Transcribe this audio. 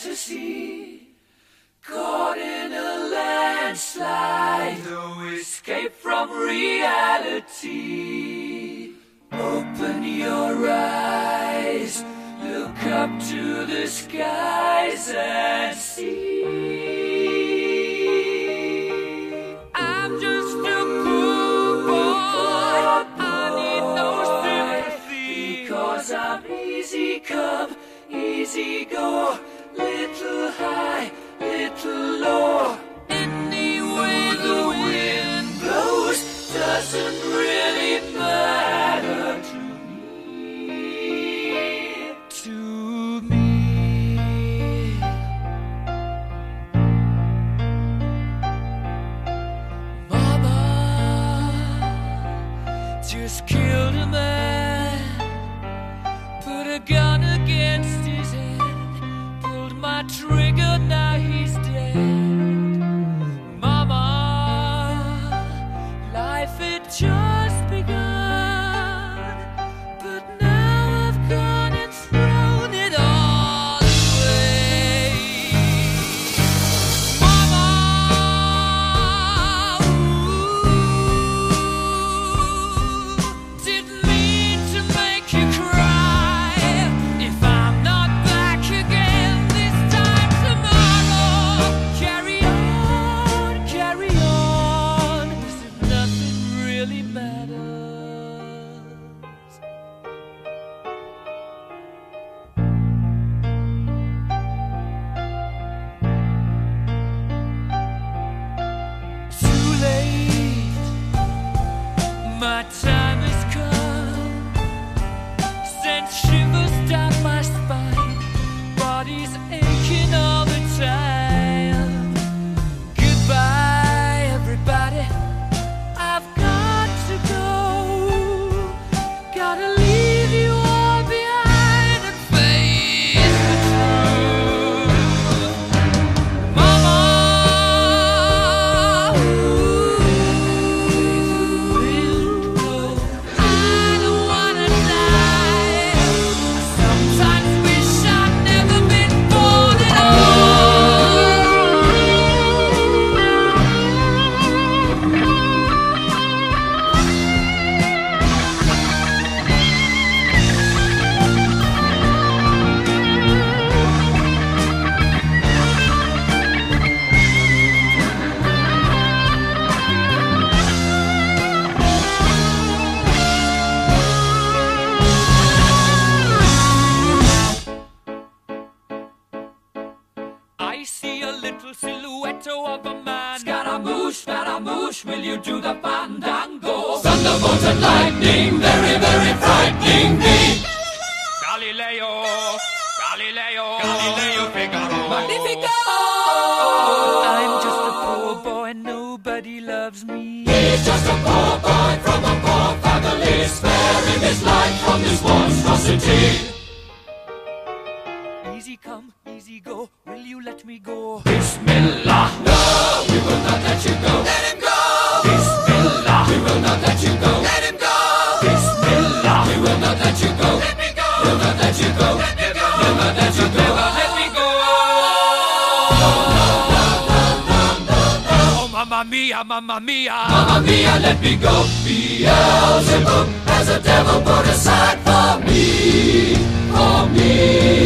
fantasy, caught in a landslide, no escape from reality. Open your eyes, look up to the skies and see. I'm just a poor boy, I need no sympathy, because I'm easy come, easy go, little high, little low. Any way the wind blows doesn't really matter to me. To me. Mama just killed a man, put a gun against his head, pulled my trigger, now he's dead. Mama, life had just begun, but now I've gone and thrown it all away. Mama, didn't mean to make you cry. If I'm not back again this time tomorrow, carry on, as if nothing really matters. Too late, my time has come, sent shivers down my spine, body's aching all the time. Goodbye, everybody, I've got to go, gotta leave you all behind and face the truth. Mama, I don't wanna die. I sometimes wish I'd never been born at I see a little silhouette of a man. Scaramouche, will you do the fandango? Thunderbolt and lightning, very, very frightening me. Galileo, Figaro. Magnifico! I'm just a poor boy, nobody loves me. He's just a poor boy from a poor family, sparing his life from this monstrosity. Easy come, easy go, will you let me go? Bismillah, no, we will not let you go. Let him go! Bismillah, we will not let you go. Let him go! Bismillah, we will not let you go. Let me go! We'll not let you go. Let me go! We'll not let you go. Let me go! Oh, mamma mia, mamma mia. Mamma mia, let me go. Beelzebub has a devil put aside for me, for me.